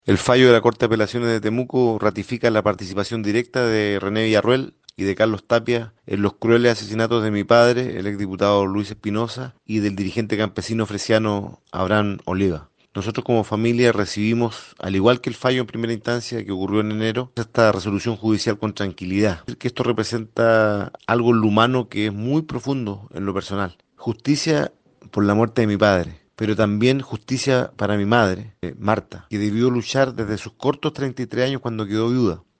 El fallo de la Corte de Apelaciones de Temuco ratifica la participación directa de René Villarroel y de Carlos Tapia en los crueles asesinatos de mi padre, el exdiputado Luis Espinosa, y del dirigente campesino fresiano Abraham Oliva. Nosotros como familia recibimos, al igual que el fallo en primera instancia que ocurrió en enero, esta resolución judicial con tranquilidad, que esto representa algo en lo humano que es muy profundo en lo personal. Justicia por la muerte de mi padre, pero también justicia para mi madre, Marta, que debió luchar desde sus cortos 33 años cuando quedó viuda.